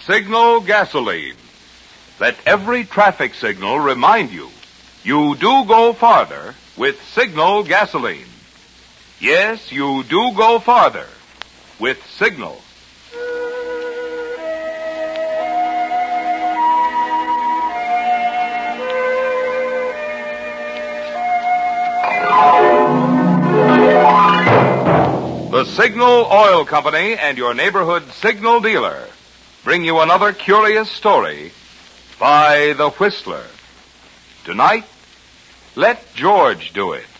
Signal gasoline. Let every traffic signal remind you, you do go farther with Signal gasoline. Yes, you do go farther with Signal. The Signal Oil Company and your neighborhood Signal dealer bring you another curious story by The Whistler. Tonight, let George do it.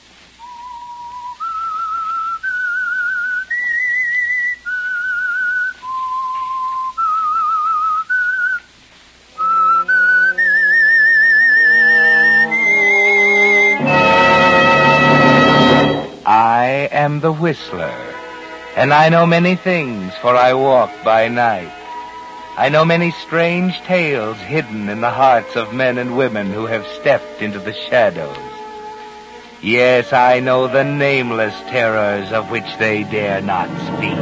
I am the Whistler, and I know many things, for I walk by night. I know many strange tales hidden in the hearts of men and women who have stepped into the shadows. Yes, I know the nameless terrors of which they dare not speak.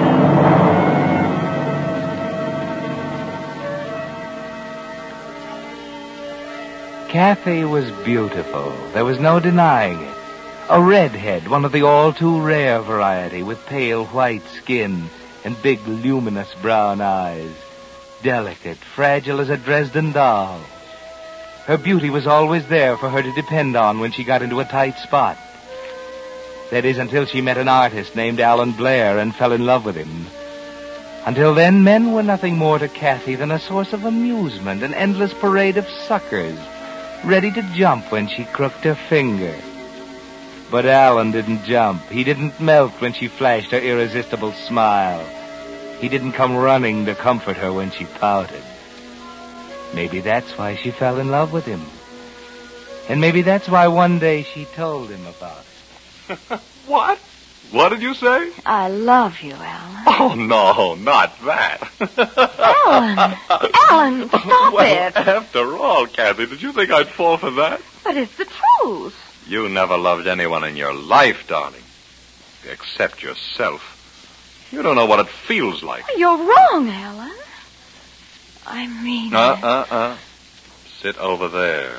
Kathy was beautiful. There was no denying it. A redhead, one of the all-too-rare variety, with pale white skin and big, luminous brown eyes. Delicate, fragile as a Dresden doll. Her beauty was always there for her to depend on when she got into a tight spot. That is, until she met an artist named Alan Blair and fell in love with him. Until then, men were nothing more to Kathy than a source of amusement, an endless parade of suckers, ready to jump when she crooked her finger. But Alan didn't jump. He didn't melt when she flashed her irresistible smile. He didn't come running to comfort her when she pouted. Maybe that's why she fell in love with him. And maybe that's why one day she told him about it. What? What did you say? I love you, Alan. Oh, no, not that. Alan, stop it. After all, Kathy, did you think I'd fall for that? But it's the truth. You never loved anyone in your life, darling. Except yourself. You don't know what it feels like. You're wrong, Alan. I mean... Sit over there.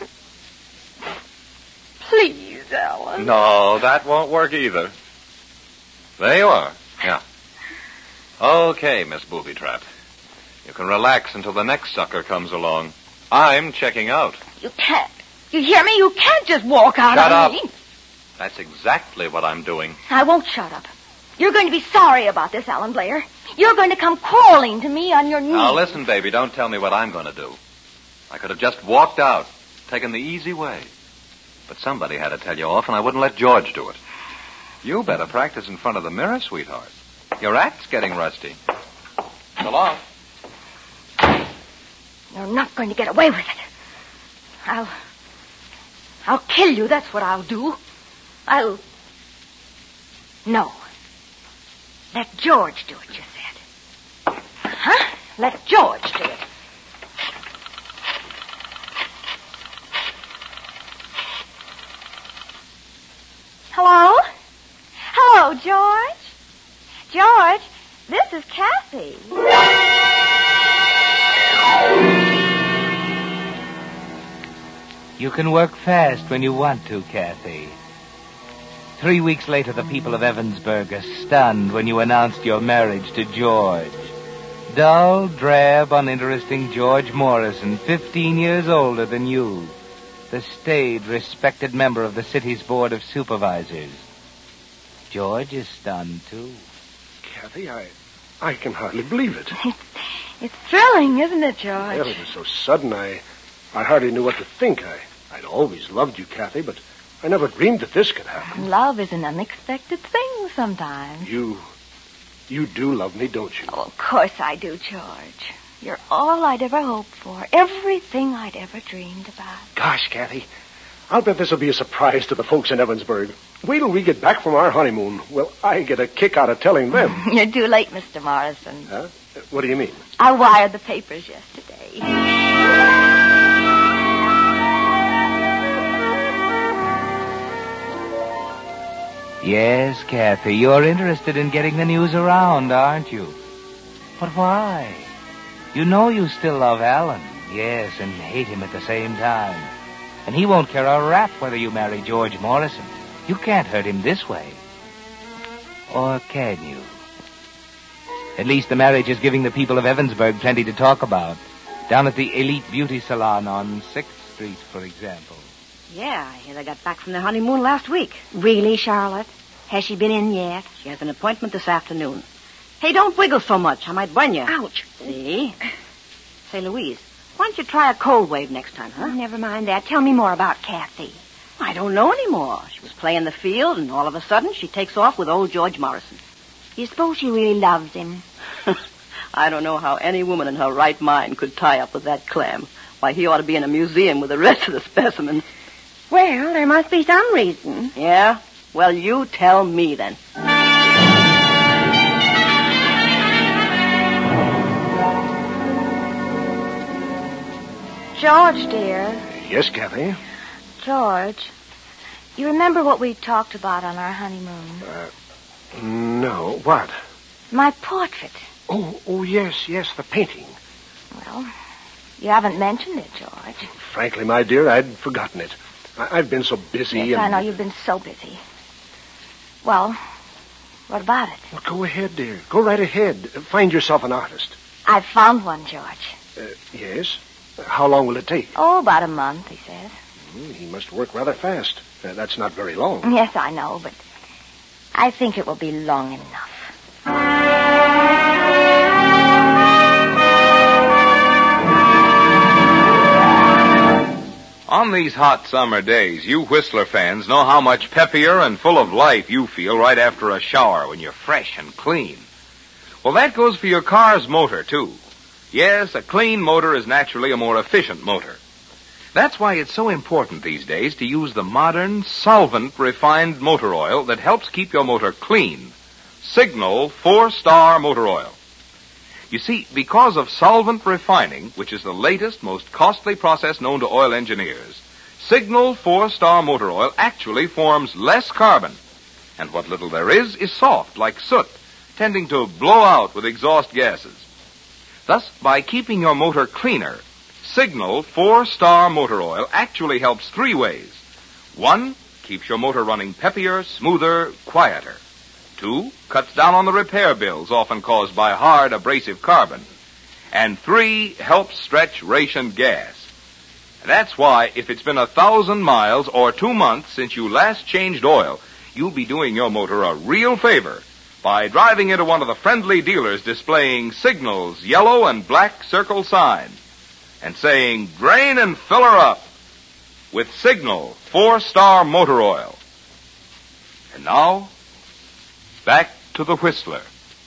Please, Alan. No, that won't work either. There you are. Yeah. Okay, Miss Booby Trap. You can relax until the next sucker comes along. I'm checking out. You can't. You hear me? You can't just walk out on me. Shut up. That's exactly what I'm doing. I won't shut up. You're going to be sorry about this, Alan Blair. You're going to come crawling to me on your knees. Now, listen, baby, don't tell me what I'm going to do. I could have just walked out, taken the easy way. But somebody had to tell you off, and I wouldn't let George do it. You better practice in front of the mirror, sweetheart. Your act's getting rusty. So long. You're not going to get away with it. I'll kill you, that's what I'll do. No. Let George do it, you said. Huh? Let George do it. Hello? Hello, George? George, this is Kathy. You can work fast when you want to, Kathy. 3 weeks later, the people of Evansburg are stunned when you announced your marriage to George. Dull, drab, uninteresting George Morrison, 15 years older than you. The staid, respected member of the city's Board of Supervisors. George is stunned, too. Kathy, I can hardly believe it. It's thrilling, isn't it, George? Well, it was so sudden, I hardly knew what to think. I'd always loved you, Kathy, but I never dreamed that this could happen. Love is an unexpected thing sometimes. You do love me, don't you? Oh, of course I do, George. You're all I'd ever hoped for. Everything I'd ever dreamed about. Gosh, Kathy, I'll bet this will be a surprise to the folks in Evansburg. Wait till we get back from our honeymoon. Well, I get a kick out of telling them. You're too late, Mr. Morrison. Huh? What do you mean? I wired the papers yesterday. Yes, Kathy, you're interested in getting the news around, aren't you? But why? You know you still love Alan, yes, and hate him at the same time. And he won't care a rap whether you marry George Morrison. You can't hurt him this way. Or can you? At least the marriage is giving the people of Evansburg plenty to talk about. Down at the Elite Beauty Salon on 6th Street, for example. Yeah, I hear they got back from their honeymoon last week. Really, Charlotte? Has she been in yet? She has an appointment this afternoon. Hey, don't wiggle so much. I might burn you. Ouch. See? Say, Louise, why don't you try a cold wave next time, huh? Oh, never mind that. Tell me more about Kathy. I don't know anymore. She was playing the field, and all of a sudden she takes off with old George Morrison. You suppose she really loves him? I don't know how any woman in her right mind could tie up with that clam. Why, he ought to be in a museum with the rest of the specimens. Well, there must be some reason. Yeah? Well, you tell me then. George, dear. Yes, Kathy? George, you remember what we talked about on our honeymoon? No. What? My portrait. Oh, yes, the painting. Well, you haven't mentioned it, George. Frankly, my dear, I'd forgotten it. I've been so busy. Yes, I know you've been so busy. Well, what about it? Well, go ahead, dear. Go right ahead. Find yourself an artist. I've found one, George. Yes? How long will it take? Oh, about a month, he says. He must work rather fast. That's not very long. Yes, I know, but I think it will be long enough. On these hot summer days, you Whistler fans know how much peppier and full of life you feel right after a shower when you're fresh and clean. Well, that goes for your car's motor, too. Yes, a clean motor is naturally a more efficient motor. That's why it's so important these days to use the modern, solvent-refined motor oil that helps keep your motor clean. Signal 4-Star Motor Oil. You see, because of solvent refining, which is the latest, most costly process known to oil engineers, Signal 4-Star Motor Oil actually forms less carbon. And what little there is soft, like soot, tending to blow out with exhaust gases. Thus, by keeping your motor cleaner, Signal 4-Star Motor Oil actually helps 3 ways. 1, keeps your motor running peppier, smoother, quieter. 2, cuts down on the repair bills often caused by hard, abrasive carbon. And 3, helps stretch ration gas. That's why, if it's been 1,000 miles or 2 months since you last changed oil, you'll be doing your motor a real favor by driving into one of the friendly dealers displaying Signal's yellow and black circle sign and saying, "Drain and fill her up with Signal 4-Star Motor Oil." And now, back to the Whistler.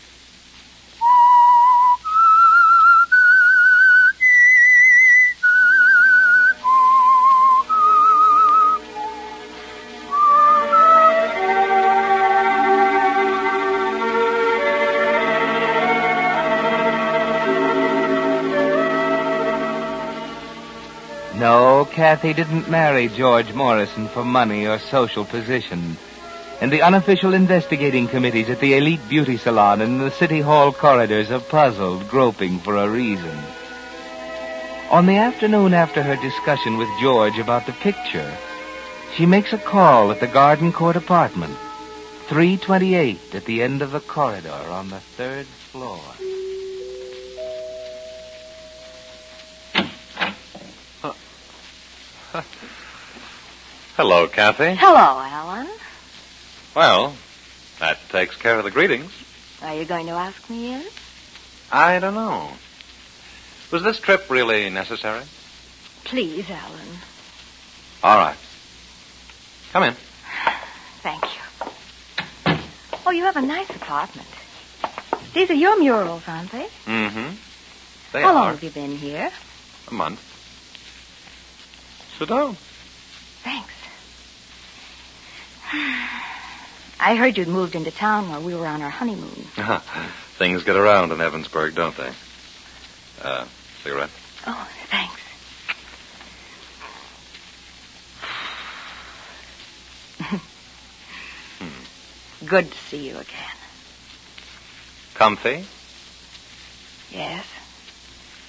No, Kathy didn't marry George Morrison for money or social position. And the unofficial investigating committees at the Elite Beauty Salon and the City Hall corridors are puzzled, groping for a reason. On the afternoon after her discussion with George about the picture, she makes a call at the Garden Court apartment, 328 at the end of the corridor on the 3rd floor. Hello, Kathy. Hello, Alan. Well, that takes care of the greetings. Are you going to ask me in? I don't know. Was this trip really necessary? Please, Alan. All right. Come in. Thank you. Oh, you have a nice apartment. These are your murals, aren't they? Mm-hmm. They How long are. have you been here? A month. Sit down. Thanks. I heard you'd moved into town while we were on our honeymoon. Things get around in Evansburg, don't they? Cigarette? Oh, thanks. Good to see you again. Comfy? Yes.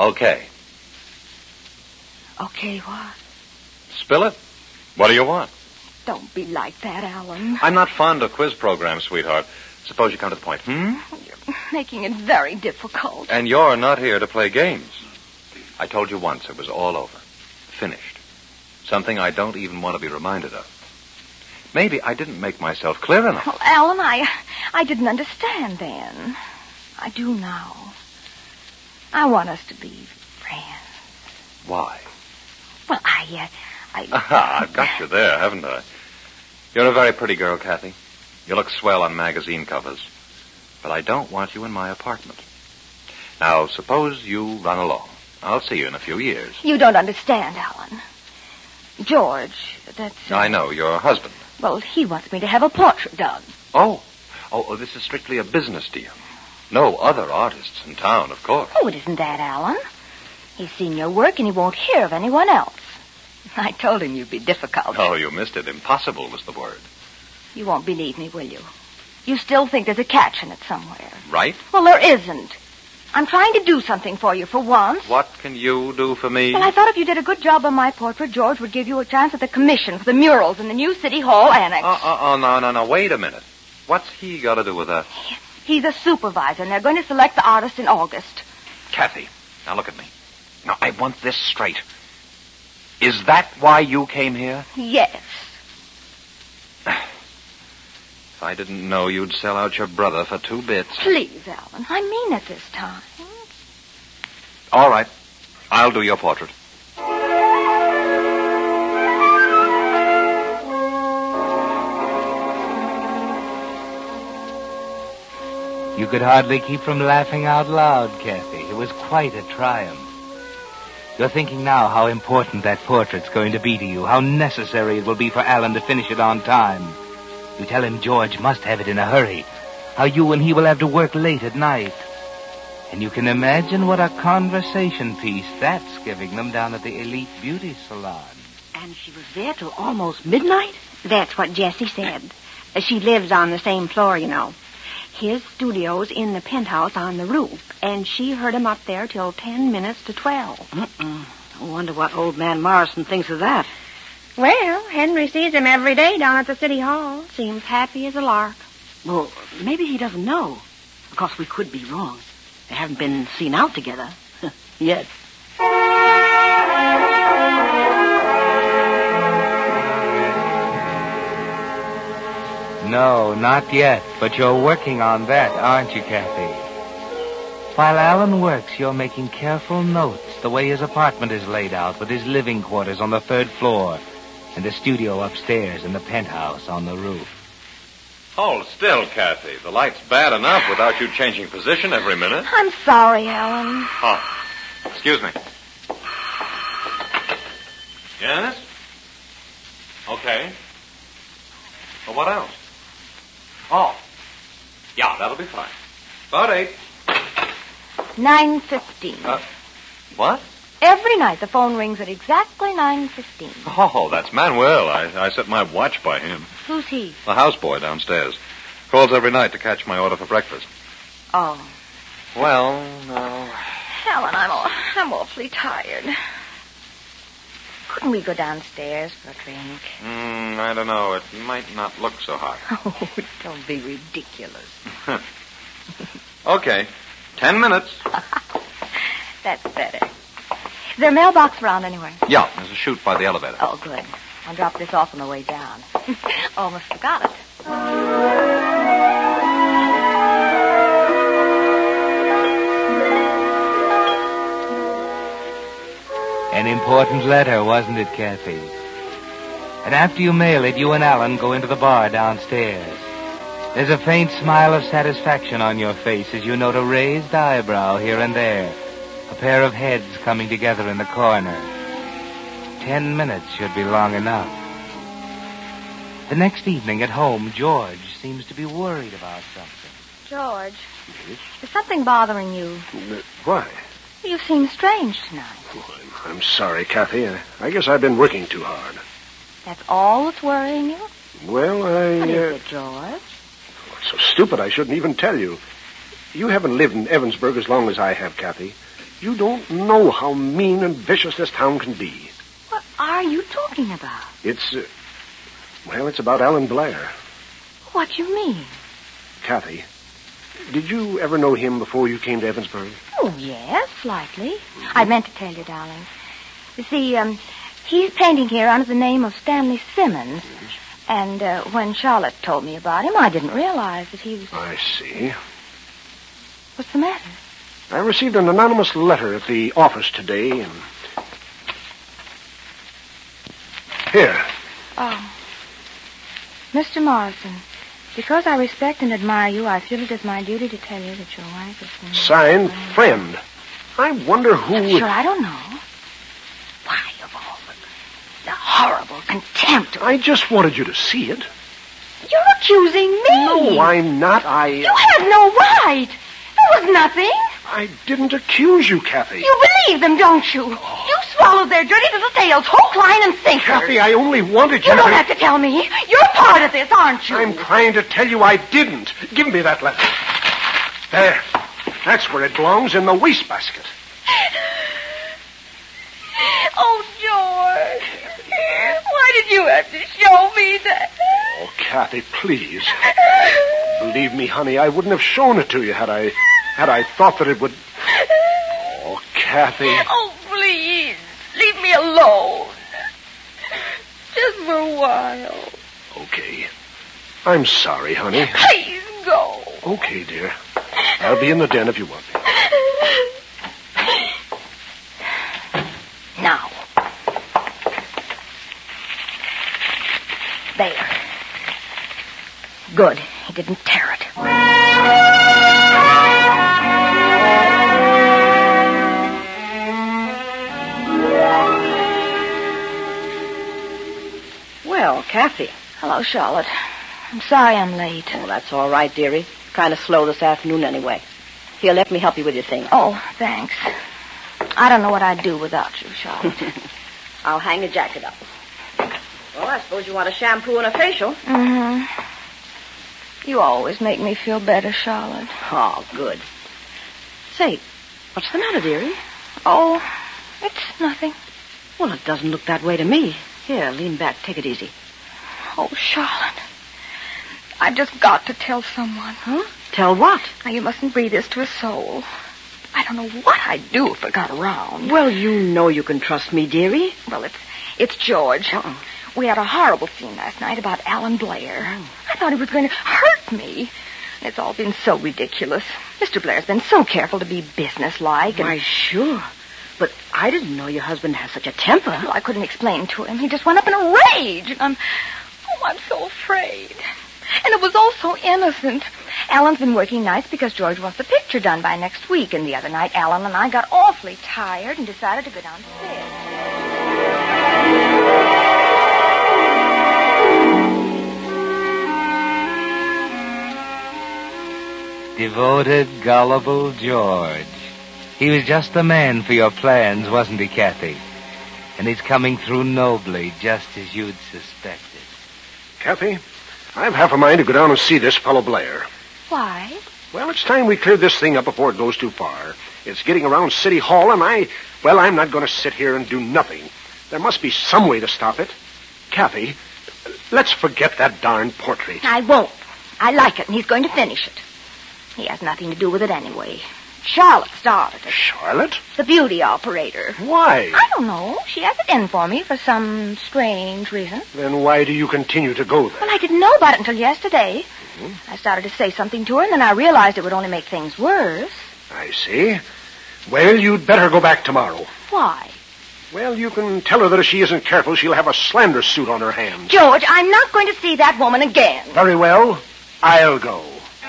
Okay. Okay, what? Spill it. What do you want? Don't be like that, Alan. I'm not fond of quiz programs, sweetheart. Suppose you come to the point. You're making it very difficult. And you're not here to play games. I told you once it was all over. Finished. Something I don't even want to be reminded of. Maybe I didn't make myself clear enough. Well, Alan, I didn't understand then. I do now. I want us to be friends. Why? Well, Aha, I've got you there, haven't I? You're a very pretty girl, Kathy. You look swell on magazine covers. But I don't want you in my apartment. Now, suppose you run along. I'll see you in a few years. You don't understand, Alan. George, that's... I know, your husband. Well, he wants me to have a portrait done. Oh, this is strictly a business deal. No other artists in town, of course. Oh, it isn't that, Alan. He's seen your work and he won't hear of anyone else. I told him you'd be difficult. Oh, you missed it. Impossible was the word. You won't believe me, will you? You still think there's a catch in it somewhere. Right? Well, there isn't. I'm trying to do something for you for once. What can you do for me? Well, I thought if you did a good job on my portrait, George would give you a chance at the commission for the murals in the new City Hall annex. No. Wait a minute. What's he got to do with that? He's a supervisor, and they're going to select the artist in August. Kathy, now look at me. Now, I want this straight. Is that why you came here? Yes. If I didn't know you'd sell out your brother for 2 bits. Please, Alan, I mean it this time. All right. I'll do your portrait. You could hardly keep from laughing out loud, Kathy. It was quite a triumph. You're thinking now how important that portrait's going to be to you, how necessary it will be for Alan to finish it on time. You tell him George must have it in a hurry, how you and he will have to work late at night. And you can imagine what a conversation piece that's giving them down at the Elite Beauty Salon. And she was there till almost midnight? That's what Jessie said. She lives on the same floor, you know. His studio's in the penthouse on the roof, and she heard him up there till 10 minutes to 12. I wonder what old man Morrison thinks of that. Well, Henry sees him every day down at the City Hall. Seems happy as a lark. Well, maybe he doesn't know. Of course, we could be wrong. They haven't been seen out together yet. No, not yet, but you're working on that, aren't you, Kathy? While Alan works, you're making careful notes the way his apartment is laid out, with his living quarters on the 3rd floor and the studio upstairs and the penthouse on the roof. Hold still, Kathy. The light's bad enough without you changing position every minute. I'm sorry, Alan. Oh, excuse me. Yes? Okay. Well, what else? Oh, yeah, that'll be fine. About 8. 9:15. What? Every night the phone rings at exactly 9:15. Oh, that's Manuel. I set my watch by him. Who's he? The houseboy downstairs. Calls every night to catch my order for breakfast. Oh. Well, no. Alan, I'm awfully tired. Couldn't we go downstairs for a drink? I don't know. It might not look so hot. Oh, don't be ridiculous. Okay. 10 minutes. That's better. Is there a mailbox around anywhere? Yeah, there's a chute by the elevator. Oh, good. I'll drop this off on the way down. Almost forgot it. An important letter, wasn't it, Kathy? And after you mail it, you and Alan go into the bar downstairs. There's a faint smile of satisfaction on your face as you note a raised eyebrow here and there, a pair of heads coming together in the corner. 10 minutes should be long enough. The next evening at home, George seems to be worried about something. George, is something bothering you? Why? You seem strange tonight. Oh, I'm sorry, Kathy. I guess I've been working too hard. That's all that's worrying you? Well, What is it, George? It's so stupid I shouldn't even tell you. You haven't lived in Evansburg as long as I have, Kathy. You don't know how mean and vicious this town can be. What are you talking about? It's about Alan Blair. What do you mean? Kathy, did you ever know him before you came to Evansburg? Oh, yes, slightly. I meant to tell you, darling. You see, he's painting here under the name of Stanley Simmons. And when Charlotte told me about him, I didn't realize that he was... I see. What's the matter? I received an anonymous letter at the office today, and... Here. Oh. Mr. Morrison, because I respect and admire you, I feel it is my duty to tell you that your wife is... Signed, Friend. I wonder who... Sure, I don't know. Why, of all the horrible contempt... I just wanted you to see it. You're accusing me. No, I'm not. You have no right. There was nothing. I didn't accuse you, Kathy. You believe them, don't you? You swallowed their dirty little tails, hook, line, and sinker. Kathy, I only wanted you You don't have to tell me. You're part of this, aren't you? I'm trying to tell you I didn't. Give me that letter. There. That's where it belongs, in the wastebasket. Oh, George. Why did you have to show me that? Oh, Kathy, please. Believe me, honey, I wouldn't have shown it to you had I thought that it would... Oh, Kathy. Oh, please. Leave me alone. Just for a while. Okay. I'm sorry, honey. Please go. Okay, dear. I'll be in the den if you want me. Now. There. Good. He didn't tear it. Well, Kathy. Hello, Charlotte. I'm sorry I'm late. Oh, that's all right, dearie. Kind of slow this afternoon anyway. Here, let me help you with your thing. Oh, thanks. I don't know what I'd do without you, Charlotte. I'll hang the jacket up. Well, I suppose you want a shampoo and a facial. Mm-hmm. You always make me feel better, Charlotte. Oh, good. Say, what's the matter, dearie? Oh, it's nothing. Well, it doesn't look that way to me. Here, lean back. Take it easy. Oh, Charlotte. I've just got to tell someone. Huh? Tell what? Now, you mustn't breathe this to a soul. I don't know what I'd do if it got around. Well, you know you can trust me, dearie. Well, it's George. Uh-uh. We had a horrible scene last night about Alan Blair. Oh. I thought he was going to hurt me. It's all been so ridiculous. Mr. Blair's been so careful to be businesslike. Why, sure. But I didn't know your husband has such a temper. Well, I couldn't explain to him. He just went up in a rage. And I'm so afraid. And it was all so innocent. Alan's been working nights because George wants the picture done by next week. And the other night, Alan and I got awfully tired and decided to go downstairs. Devoted, gullible George. He was just the man for your plans, wasn't he, Kathy? And he's coming through nobly, just as you'd suspected. Kathy, I've half a mind to go down and see this fellow Blair. Why? Well, it's time we cleared this thing up before it goes too far. It's getting around City Hall, and I'm not going to sit here and do nothing. There must be some way to stop it. Kathy, let's forget that darn portrait. I won't. I like it, and he's going to finish it. He has nothing to do with it anyway. Charlotte started it. Charlotte? The beauty operator. Why? I don't know. She has it in for me for some strange reason. Then why do you continue to go there? Well, I didn't know about it until yesterday. I started to say something to her, and then I realized it would only make things worse. I see. Well, you'd better go back tomorrow. Why? Well, you can tell her that if she isn't careful, she'll have a slander suit on her hands. George, I'm not going to see that woman again. Very well. I'll go.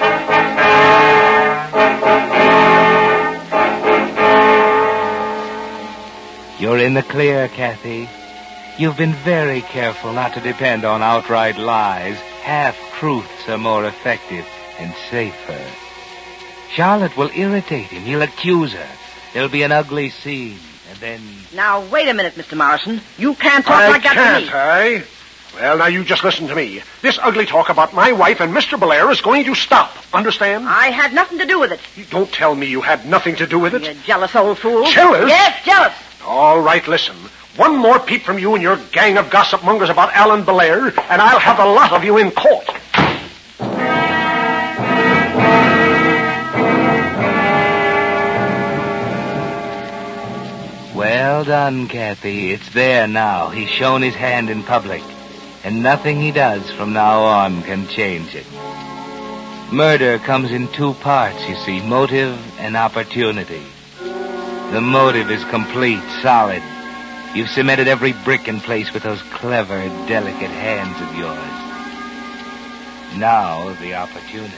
You're in the clear, Kathy. You've been very careful not to depend on outright lies. Half-truths are more effective and safer. Charlotte will irritate him. He'll accuse her. There'll be an ugly scene, and then... Now, wait a minute, Mr. Morrison. You can't talk like that to me. I? Well, now you just listen to me. This ugly talk about my wife and Mr. Belair is going to stop. Understand? I had nothing to do with it. You don't tell me you had nothing to do with it. You jealous old fool. Jealous? Yes, jealous. All right, listen. One more peep from you and your gang of gossip mongers about Alan Belair, and I'll have the lot of you in court. Well done, Kathy. It's there now. He's shown his hand in public. And nothing he does from now on can change it. Murder comes in two parts, you see, motive and opportunity. The motive is complete, solid. You've cemented every brick in place with those clever, delicate hands of yours. Now, the opportunity.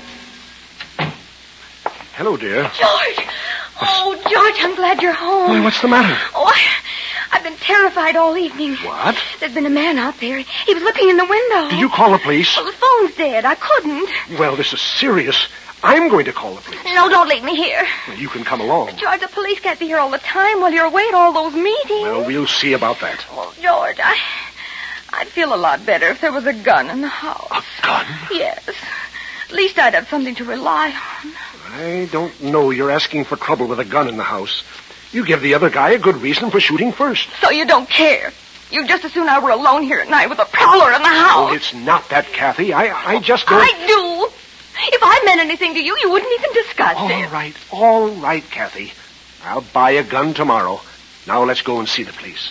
Hello, dear. George! Oh, George, I'm glad you're home. Why, what's the matter? Oh, I've been terrified all evening. What? There's been a man out there. He was looking in the window. Did you call the police? Well, the phone's dead. I couldn't. Well, this is serious. I'm going to call the police. No, don't leave me here. Well, you can come along. George, the police can't be here all the time while you're away at all those meetings. Well, we'll see about that. Oh, George, I'd feel a lot better if there was a gun in the house. A gun? Yes. At least I'd have something to rely on. I don't know. You're asking for trouble with a gun in the house. You give the other guy a good reason for shooting first. So you don't care. You'd just as soon I were alone here at night with a prowler in the house. Oh, it's not that, Kathy. I just don't... I do. If I meant anything to you, you wouldn't even discuss it. All right, Kathy. I'll buy a gun tomorrow. Now let's go and see the police.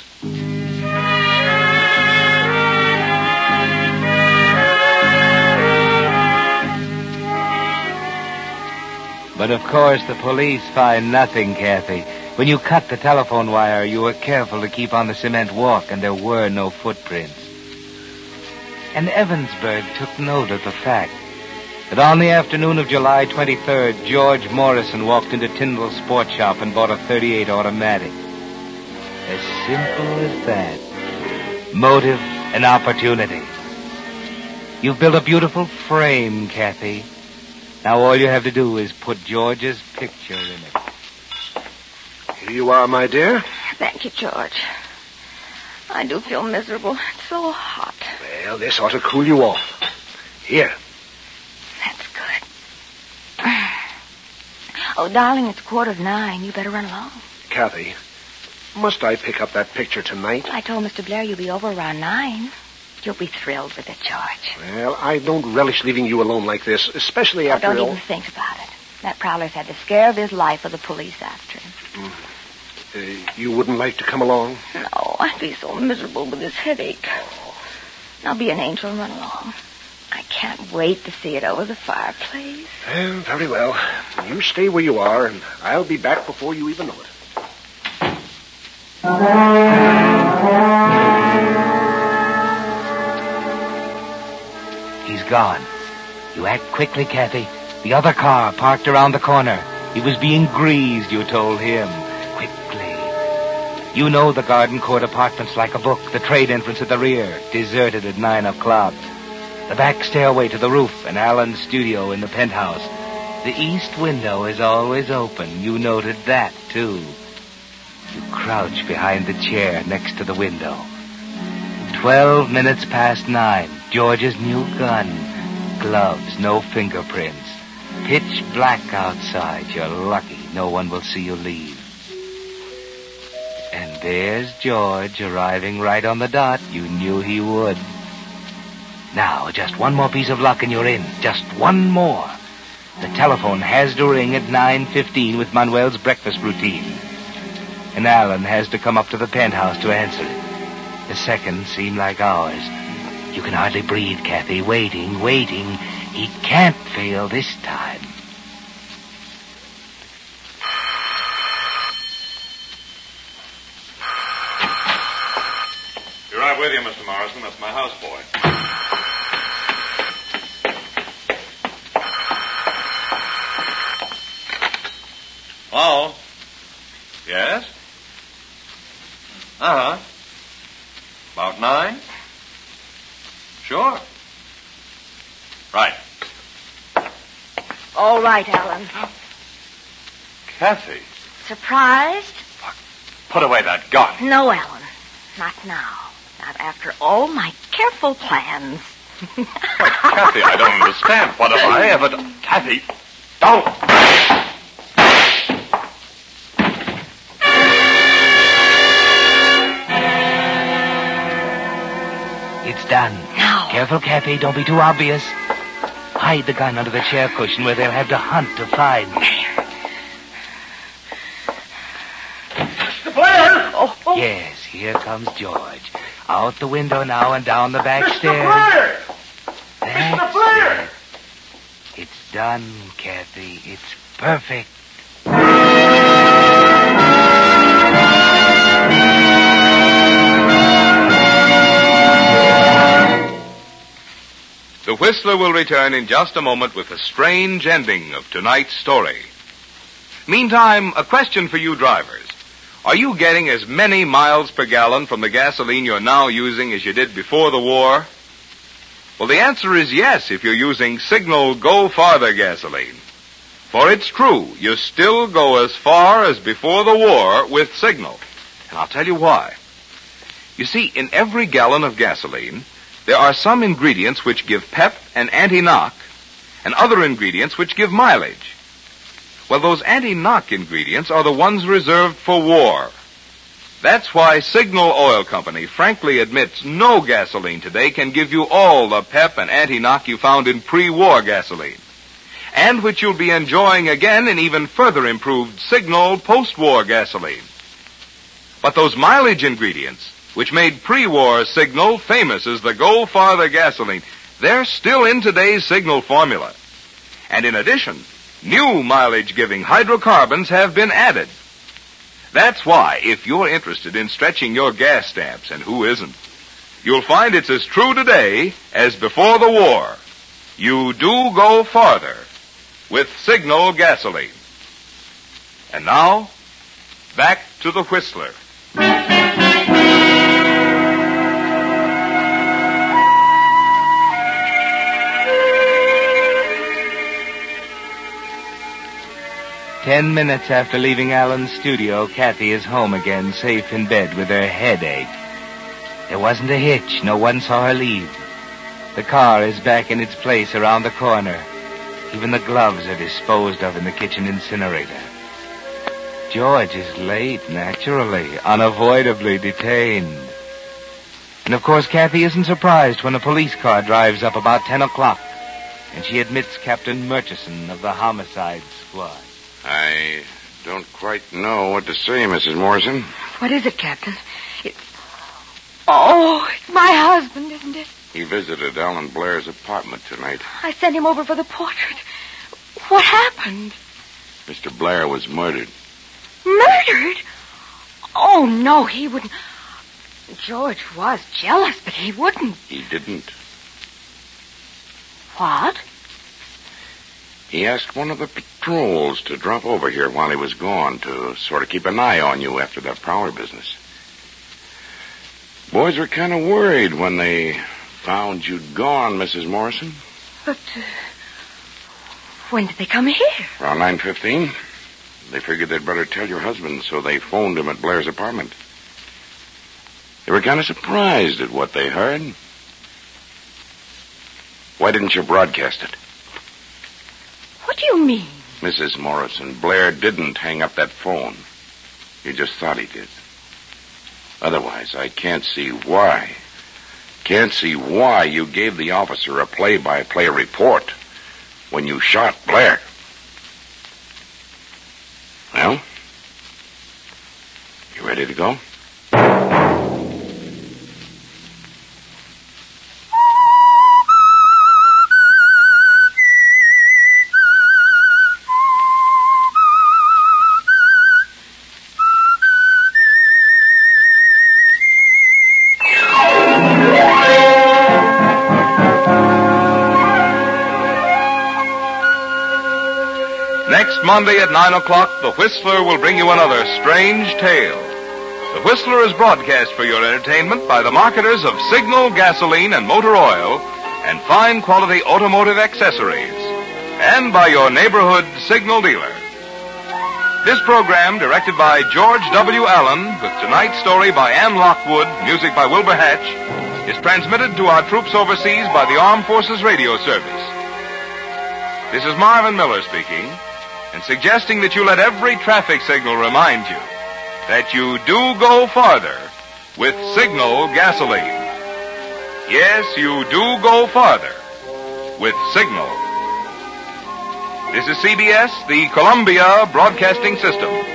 But of course the police find nothing, Kathy. When you cut the telephone wire, you were careful to keep on the cement walk, and there were no footprints. And Evansburg took note of the fact that on the afternoon of July 23rd, George Morrison walked into Tyndall's sports shop and bought a .38 automatic. As simple as that. Motive and opportunity. You've built a beautiful frame, Kathy. Now all you have to do is put George's picture in it. Here you are, my dear. Thank you, George. I do feel miserable. It's so hot. Well, this ought to cool you off. Here. That's good. Oh, darling, it's 9:15. You better run along. Kathy, must I pick up that picture tonight? I told Mr. Blair you'll be over around 9. You'll be thrilled with it, George. Well, I don't relish leaving you alone like this, especially after Don't all... even think about it. That prowler's had the scare of his life with the police after him. You wouldn't like to come along? No, I'd be so miserable with this headache. Now be an angel and run along. I can't wait to see it over the fireplace. Well, very well. You stay where you are, and I'll be back before you even know it. He's gone. You act quickly, Kathy. The other car parked around the corner. He was being greased, you told him. Quickly. You know the Garden Court apartments like a book. The trade entrance at the rear, deserted at 9 o'clock. The back stairway to the roof, and Alan's studio in the penthouse. The east window is always open. You noted that, too. You crouch behind the chair next to the window. 12 minutes past 9. George's new gun. Gloves, no fingerprints. Pitch black outside. You're lucky. No one will see you leave. And there's George arriving right on the dot. You knew he would. Now, just one more piece of luck and you're in. Just one more. The telephone has to ring at 9:15 with Manuel's breakfast routine. And Alan has to come up to the penthouse to answer it. The seconds seem like hours. You can hardly breathe, Kathy. Waiting. He can't fail this time. Be right with you, Mr. Morrison. That's my houseboy. Hello? Yes? Uh-huh. About 9? Sure. Right. All right, Alan. Kathy, Surprised? put away that gun. No, Alan. Not now. Not after all my careful plans. But, Kathy, I don't understand. What have I ever done? Kathy, don't! It's done. Now. Careful, Kathy. Don't be too obvious. Hide the gun under the chair cushion where they'll have to hunt to find me. Mr. Blair! Oh. Yes, here comes George. Out the window now and down the back Mr. stairs. Blair! That's Mr. Blair! it. It's done, Kathy. It's perfect. The Whistler will return in just a moment with a strange ending of tonight's story. Meantime, a question for you drivers. Are you getting as many miles per gallon from the gasoline you're now using as you did before the war? Well, the answer is yes if you're using Signal Go Farther gasoline. For it's true, you still go as far as before the war with Signal. And I'll tell you why. You see, in every gallon of gasoline, there are some ingredients which give pep and anti-knock, and other ingredients which give mileage. Well, those anti-knock ingredients are the ones reserved for war. That's why Signal Oil Company frankly admits no gasoline today can give you all the pep and anti-knock you found in pre-war gasoline, and which you'll be enjoying again in even further improved Signal post-war gasoline. But those mileage ingredients, which made pre-war Signal famous as the Go Farther gasoline, they're still in today's Signal formula. And in addition, new mileage-giving hydrocarbons have been added. That's why, if you're interested in stretching your gas stamps, and who isn't, you'll find it's as true today as before the war. You do go farther with Signal gasoline. And now, back to the Whistler. 10 minutes after leaving Alan's studio, Kathy is home again, safe in bed with her headache. There wasn't a hitch. No one saw her leave. The car is back in its place around the corner. Even the gloves are disposed of in the kitchen incinerator. George is late, naturally, unavoidably detained. And of course, Kathy isn't surprised when a police car drives up about 10 o'clock, and she admits Captain Murchison of the homicide squad. I don't quite know what to say, Mrs. Morrison. What is it, Captain? It's my husband, isn't it? He visited Alan Blair's apartment tonight. I sent him over for the portrait. What happened? Mr. Blair was murdered. Murdered? Oh, no, he wouldn't. George was jealous, but he wouldn't. He didn't. What? He asked one of the patrols to drop over here while he was gone to sort of keep an eye on you after that Prowler business. Boys were kind of worried when they found you'd gone, Mrs. Morrison. But when did they come here? Around 9:15. They figured they'd better tell your husband, so they phoned him at Blair's apartment. They were kind of surprised at what they heard. Why didn't you broadcast it? What do you mean? Mrs. Morrison, Blair didn't hang up that phone. You just thought he did. Otherwise, I can't see why. Can't see why you gave the officer a play-by-play report when you shot Blair. Well, you ready to go? Next Monday at 9 o'clock, The Whistler will bring you another strange tale. The Whistler is broadcast for your entertainment by the marketers of Signal gasoline and motor oil and fine quality automotive accessories, and by your neighborhood Signal dealer. This program, directed by George W. Allen, with tonight's story by Anne Lockwood, music by Wilbur Hatch, is transmitted to our troops overseas by the Armed Forces Radio Service. This is Marvin Miller speaking, and suggesting that you let every traffic signal remind you that you do go farther with Signal gasoline. Yes, you do go farther with Signal. This is CBS, the Columbia Broadcasting System.